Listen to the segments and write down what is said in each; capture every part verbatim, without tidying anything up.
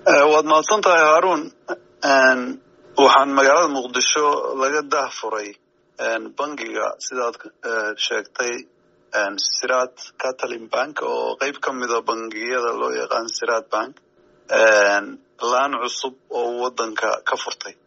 waad mahadsantahay Haarun. waxaan magaalada Muqdisho laga daahfuray bangiga sidaad sheegtay Siraat Catalin Bank oo qayb ka mid ah bangiyada loo yaqaan Siraat Bank laan cusub oo wadanka ka furtay.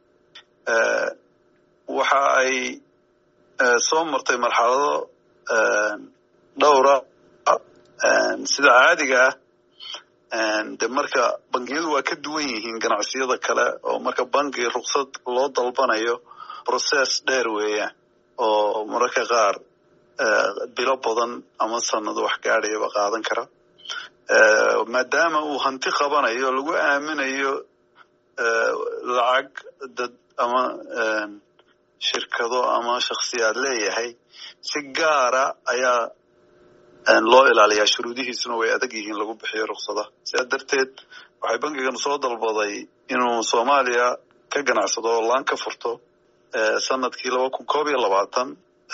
waxa ay soo martay marxalado dhowr ah sida caadiga ah de marka bangiyadu waa ka duwan yihiin ganacsiyada kale oo marka bangi ruqsad loo dalbanayo process dheer weeyaan oo mararka qaar bilo badan ama sanado wax gaadhayaba qaadan kara maadaama uu hanti qabanayo lagu aaminayo lacag dad ama shirkado ama shakhsiyaad leeyahay si gaara ayaa loo ilaaliyaa shuruudihiisuna way adag yihiin lagu bixiyo ruqsadaha sidaa darteed waxay bangigan soo dalbaday inuu Soomaaliya ka ganacsado oo laan ka furto sanadkii laba kun koob iyo labaatan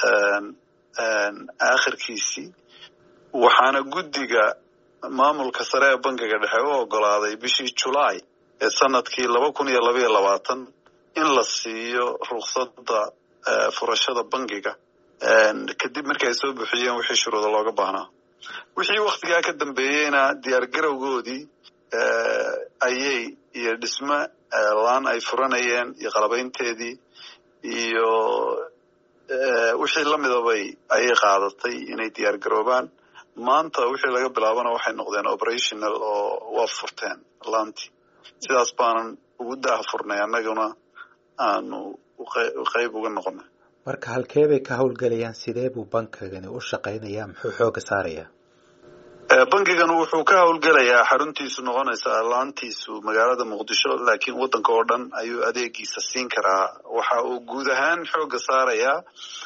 aakhirkiisii waxaana guddiga maamulka sare ee bangiga dhexe u ogolaaday bishii July ee sanadkii laba kun iyo laba iyo labaatan in la siiyo ruqsadda furashada bangiga kadib markay soo buuxiyeen wixii shuruudo looga baahnaa. wixii waqtigaa ka dambeeyeyna diyaar garowgoodii ayay iyo dhisme laan ay furanayeen iyo qalabaynteedii iyo wixii la midabay ayay qaadatay inay diyaar garoobaan. maanta wixii laga bilaabana waxay noqdeen operational oo waa furteen laantii. sidaas baanan ugu daahfurnay annaguna aanu qayb uga noqonay. marka halkee bay ka howlgalayaan sidee buu bankigani u shaqaynayaa muxuu xooga saarayaa? bankigan wuxuu ka howlgalayaa xaruntiisu noqonaysaa laantiisu magaalada Muqdisho laakiin wadanka oo dhan ayuu adeegiisa siin karaa. waxa uu guud ahaan xooga saarayaa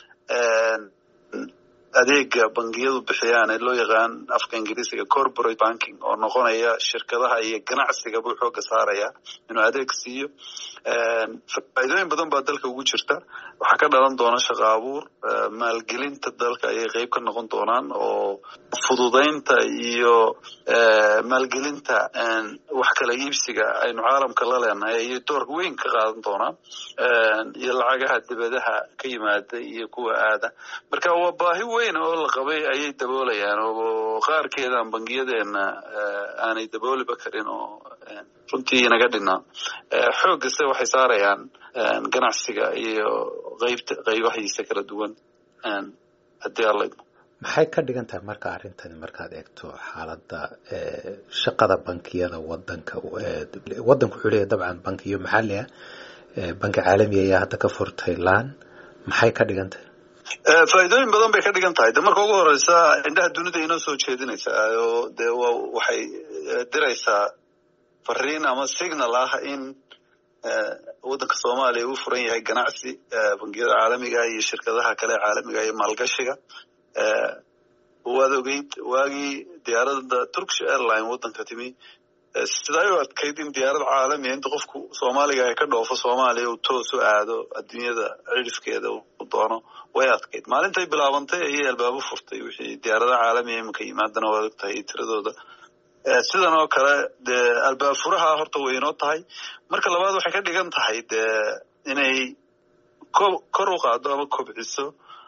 adeega bangiyadu bixiyaan ee loo yaqaan afka Ingiriisiga corporate banking oo noqonaya shirkadaha iyo ganacsiga buu xooga saaraya inuu adeeg siiyo. faa'iidooyin badan baa dalka ugu jirta. waxaa ka dhalan doona shaqo abuur, maalgelinta dalka ayay qayb ka noqon doonaan oo fududaynta iyo maalgelinta wax kala iibsiga aynu caalamka la leenahay ayay door weyn ka qaadan doonaan iyo lacagaha dibadaha ka yimaada iyo kuwa aada. marka waa baahi weyn oo la qabay ayay daboolayaan oo qaarkeedaan bangiyadeena aanay dabooliba karin oo runtii inaga dhinaa. xoogase waxay saarayaan ganacsiga iyo qaybta qaybahiisa kala duwan haddii alla idmo. maxay ka dhigan tahay marka arrintani markaad eegto xaaladda shaqada bankiyada wadanka wadanku wuxuu leeyahay dabcan bankiyo maxalli ah banki caalami ayaa hadda ka furtay laan maxay ka dhigan tahay? faa'iidooyin badan bay ka dhigan tahay. de marka ugu horeysa indhaha dunida inoo soo jeedinaysaa oo de waxay diraysaa fariin ama signal ah in wadanka Soomaaliya uu furan yahay ganacsi bangiyada caalamiga iyo shirkadaha kale caalamiga iyo maalgashiga. waad ogeyd waagii diyaaradda Turkish Airline wadanka timi sidaa u adkayd in diyaarad caalami inta qofku Soomaaliga ay ka dhoofo Soomaaliya uu toos u aado adduunyada cirifkeeda uu doono way adkayd. maalintay bilaabantay ayay albaabo furtay wixii diyaaradaha caalamiga imika yimaadana waa ogtahay tiradooda. sidan oo kale de albaab furaha horta way inoo tahay. marka labaad waxay ka dhigan tahay de inay kor u qaado ama kobciso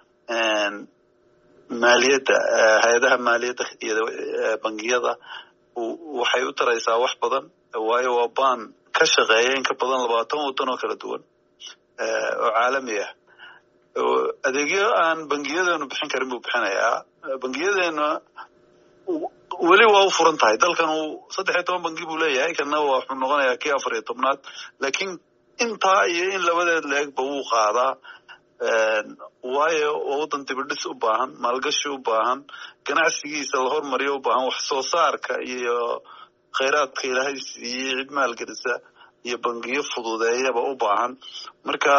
maaliyadda hay'adaha maaliyadda iyo bangiyada waxay u taraysaa wax badan waayo waa baan ka shaqeeya in ka badan labaatan wadan oo kala duwan oo caalami ah. adeegyo aan bangiyadeenu bixin karin buu bixinayaa. bangiyadeena weli waa u furan tahay. dalkan uu saddex iyo toban bangi buu leeyahay kana wuxuu noqonayaa kii afar iyo tobnaad laakiin intaa iyo in labadeed la-egba wuu qaadaa waayo waa wadan dibadhis u baahan, maalgashi u baahan, ganacsigiisa la hormariyo u baahan, wax soo saarka iyo khayraadka ilaahay siiyey cid maalgelisa iyo bangiyo fududeeyaba u baahan. marka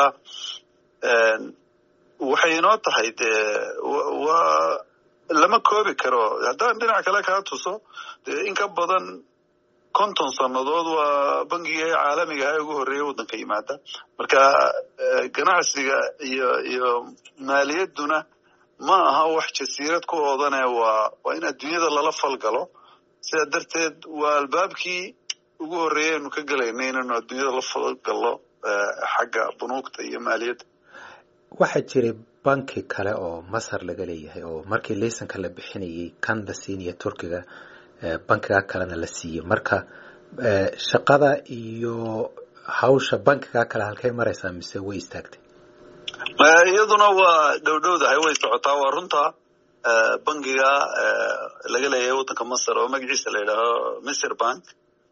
waxay inoo tahay de waa lama koobi karo. haddaan dhinac kale kaa tuso de in ka badan konton sannadood waa bangiga caalamiga ah ugu horreeya wadanka yimaada. marka ganacsiga iyo iyo maaliyadduna ma aha wax jasiirad ku oodane waa waa in adduunyada lala falgalo. sidaa darteed waa albaabkii ugu horreeyay aynu ka gelaynay inaynu adduunyada la falgallo xagga bunuugta iyo maaliyadda. waxaa jiray banki kale oo Masar laga leeyahay oo markii laysanka la bixinayay kan la siinaya Turkiga bankiga kalena la siiyey. marka shaqada iyo hawsha bankiga kale halkay maraysaa mise way istaagtay? iyaduna waa dhowdhowdahay, way socotaa. waa runta bankiga laga leeyahay waddanka Masar oo magaciisa la yidhaaho Misr Bank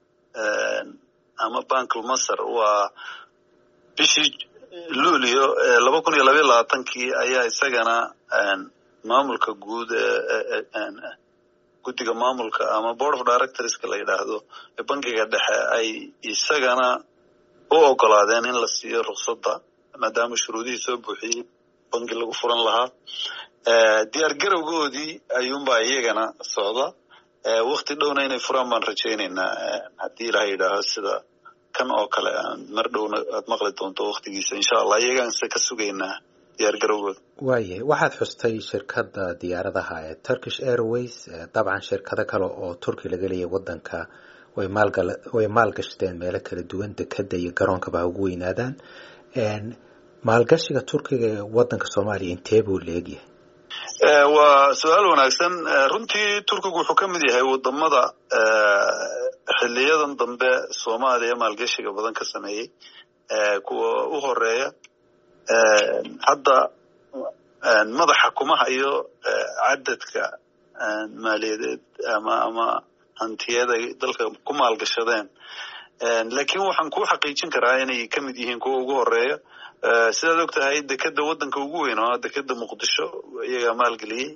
ama Bankul Masar, waa bishii luulyo laba kun iyo laba iyo labaatankii ayaa isagana maamulka guud guddiga maamulka ama board of directorska la yidhaahdo ee bankiga dhexe ay isagana u ogolaadeen in la siiyo ruqsadda maadaama shuruudihii soo buuxiyey banki lagu furan lahaa. diyaar garowgoodii ayuunbaa iyagana socda. wakti dhowna inay furaan baan rajaynaynaa haddii ilaha yidhaaho, sida kan oo kale aan mar dhowna aad maqli doonto waktigiisa insha allah. iyagaanse ka sugaynaa diyaar garowgooda. waayahay, waxaad xustay shirkadda diyaaradaha ee Turkish Airways. dabcan shirkado kale oo Turki laga leeyahay waddanka way maalgal way maalgashadeen meelo kala duwan, dekada iyo garoonkaba ugu weynaadaan. maalgashiga Turkiga ee waddanka Soomaaliya intee buu leegyahay? waa su-aal wanaagsan. runtii Turkigu wuxuu ka mid yahay wadamada xiliyadan dambe Soomaaliya maalgashiga badan ka sameeyey, kuwa u horeeya. hadda madaxa kumaha iyo cadadka maaliyadeed ama ama hantiyada dalka ku maalgashadeen, laakiin waxaan ku xaqiijin karaa inay ka mid yihiin kuwa ugu horeeya. sidaad og tahay dekeda waddanka ugu weyn oo dekeda Muqdisho iyagaa maalgeliyey.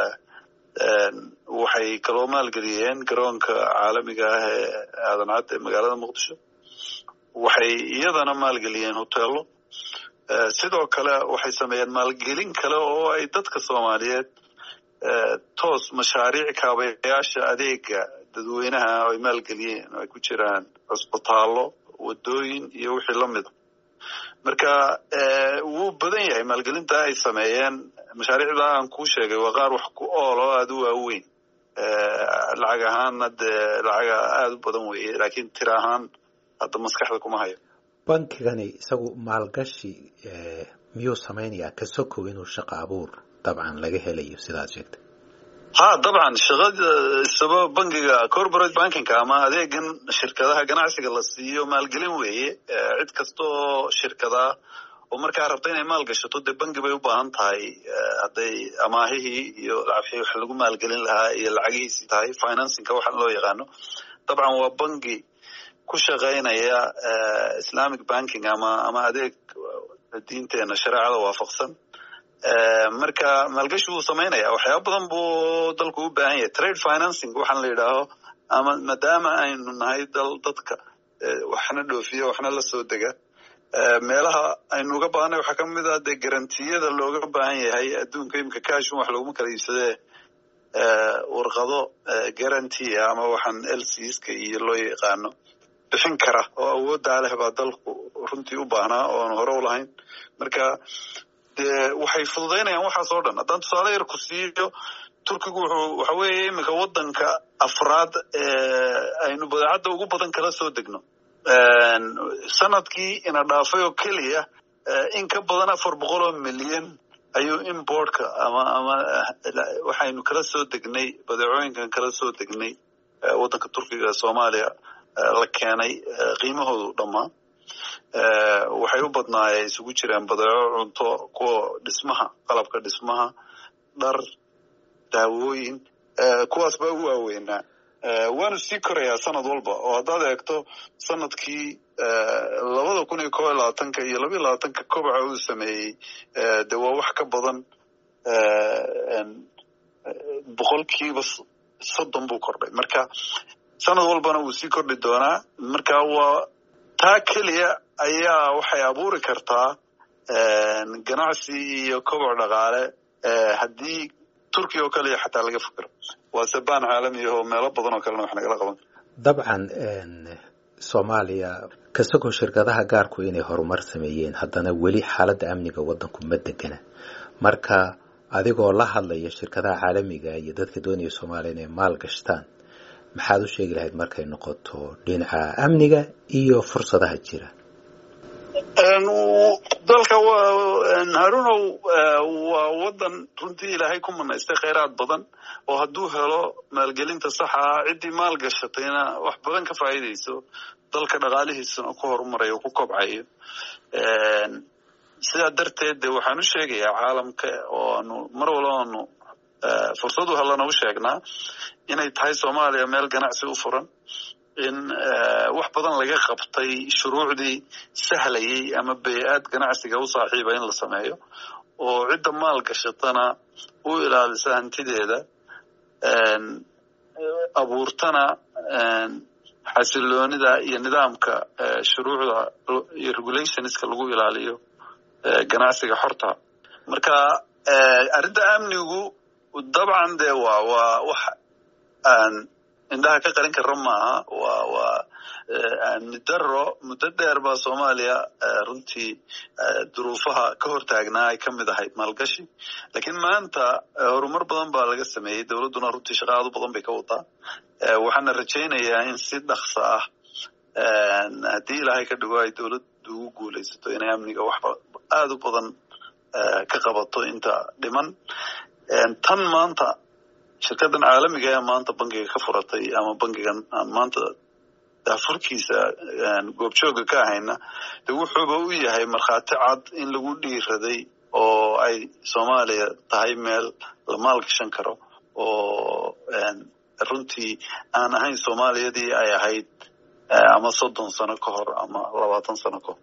waxay kaloo maalgeliyeen garoonka caalamiga ah ee aadan cadde ee magaalada Muqdisho. waxay iyadana maalgeliyeen hoteelo. sidoo kale waxay sameeyeen maalgelin kale oo ay dadka Soomaaliyeed toos mashaariic kaabayaasha adeega dadweynaha ay maalgeliyeen oo ay ku jiraan cusbitaallo, wadooyin iyo wixii la mid. marka wuu badan yahay maalgelinta ay sameeyeen. mashaariicda aan kuu sheegay waa qaar wax ku ool oo aada u waaweyn. lacag ahaanna dee lacaga aada u badan weeye, laakiin tiro ahaan hadda maskaxda kuma hayo. bankigani isagu maalgashi miyuu samaynayaa ka sokow inuu shaqo abuur dabcan laga helayo sidaad sheegtay? ha dabcan shaqada sabab bankiga corporate banking ama adeegan shirkadaha ganacsiga la siiyo maalgelin weeye. cid kasta oo shirkada oo markaa rabta inay maalgashato dee banki bay u baahan tahay. hadday amaahihii iyo lacagihii wax lagu maalgelin lahaa iyo lacagihiisii tahay financingka waxaan loo yaqaano. dabcan waa banki ku shaqaynaya islamic banking ama ama adeeg diinteena shareecada waafaqsan. marka maalgashi wuu samaynaya waxyaaba badan buu dalku u baahan yahay. trade financing waxaan la yidhaaho, ama maadaama aynu nahay dal dadka waxna dhoofiya waxna la soo dega, meelaha aynu uga baahanay waxaa ka mid ah dee garantiyada looga baahan yahay adduunka. imika kashun wax laguma kala iibsadee warqado guarantee ama waxaan L Cska iyo loo yaqaano bixin kara oo awooddaa leh baa dalku runtii u baahnaa oo aan hore u lahayn. marka dee waxay fududaynayaan waxaas oo dhan. haddaan tusaale yar ku siiyo, Turkigu wuxuu waxa weeye iminka waddanka afraad ee aynu badeecadda ugu badan kala soo degno. sanadkii ina dhaafay oo keliya in ka badan afar boqol oo milyan ayuu importka ama ama waxaynu kala soo degnay badeecooyinkan kala soo degnay waddanka Turkiga Soomaaliya la keenay qiimahoodu dhammaan. waxay u badnaayeen isugu jireen badeeco cunto, kuwa dhismaha, qalabka dhismaha, dhar, daawooyin, kuwaas baa ugu waaweynaa. waanu sii korayaa sanad walba oo haddaad eegto sanadkii labada kun iyo kob iyo labaatanka iyo laba iyo labaatanka kobaca uu sameeyey de waa wax ka badan boqolkiiba soddon buu kordhay. marka sanad walbana wuu sii kordhi doonaa. marka waa taa keliya ayaa waxay abuuri kartaa ganacsi iyo koboc dhaqaale haddii Turkiya oo kaliya xataa laga fikiro. waa sabaan caalami ah oo meelo badan oo kalena wax nagala qaban. dabcan Soomaaliya kasoo shirkadaha gaarku inay horumar sameeyeen, haddana weli xaaladda amniga waddanku ma degana. marka adigoo la hadlaya shirkadaha caalamiga iyo dadka doonaya Soomaaliya inay maal gashtaan, maxaad u sheegi lahayd markay noqoto dhinaca amniga iyo fursadaha jira? dalka harunow waa wadan runtii ilaahay ku manaystay khayraad badan oo hadduu helo maalgelinta saxa ah ciddii maal gashatayna wax badan ka faa'iidayso dalka dhaqaalihiisana ku horumarayo ku kobcayo. sidaa darteed de waxaan u sheegayaa caalamka oo aanu mar walba aanu fursad u helana u sheegnaa inay tahay Soomaaliya meel ganacsi u furan, in wax badan laga qabtay shuruucdii sahlayay ama bay'ad ganacsiga u saaxiiba in la sameeyo oo cidda maal gashatana u ilaalisa hantideeda, abuurtana xasiloonida iyo nidaamka shuruucda iyo regulationska lagu ilaaliyo ganacsiga xorta. marka arrinta amnigu dabcan de waa waa wax aan indhaha ka qarin kara maaha. waa waa amni daro muddo dheer baa Soomaaliya runtii duruufaha ka hortaagnaa ay ka mid ahayd maalgashi, laakiin maanta horumar badan baa laga sameeyey. dowladduna runtii shaqo aad u badan bay ka wadaa. waxaana rajaynayaa in si dhaqso ah haddii ilaahay ka dhigo ay dowladdu ugu guulaysato inay amniga wax aad u badan ka qabato inta dhiman. tan maanta shirkadan caalamiga ee maanta bangiga ka furatay ama bangigan aan maanta daafurkiisa goobjooga ka ahayna de wuxuuba u yahay markhaati cad in lagu dhiiraday oo ay Soomaaliya tahay meel la maalgashan karo oo runtii aan ahayn Soomaaliyadii ay ahayd ama soddon sano ka hor ama labaatan sano ka hor.